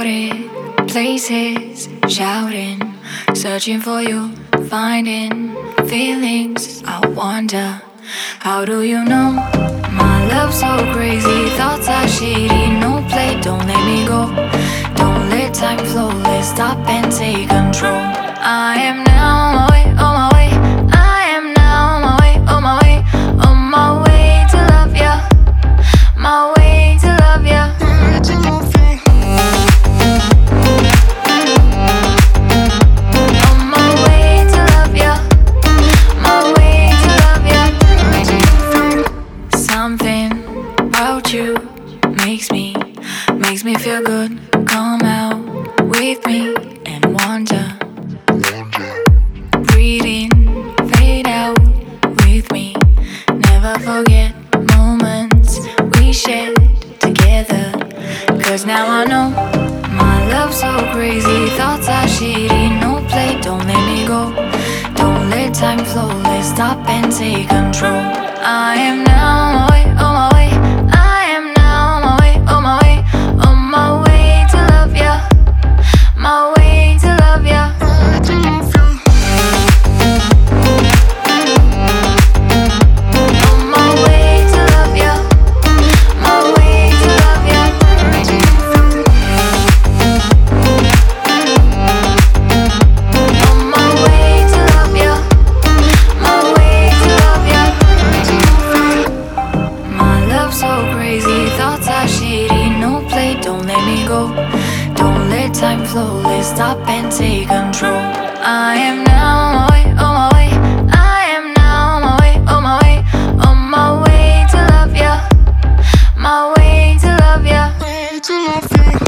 crowded places, shouting, searching for you, finding feelings. I wonder, how do you know my love's so crazy? Thoughts are shady, no play, don't let me go. Don't let time flow, let's stop and take control. I am now on my way, on my way. I am now on my way, on my way, on my way to love ya, my way to love ya. You makes me feel good. Come out with me and wonder. Breathe in, fade out with me. Never forget moments we shared together. Cause now I know my love's so crazy. Thoughts are shady, no play, don't let me go. Don't let time flow, let's stop and take control. I am now on my way, on my way. My way to love ya. On my way to love ya. My way to love ya. On my way to love ya. My way to love ya. My love's so crazy, thoughts are shady, no play, don't let me go. Don't let time flow, let's stop and take control. I am now on my way, on my way. I am now on my way, on my way, on my way to love ya, my way to love ya.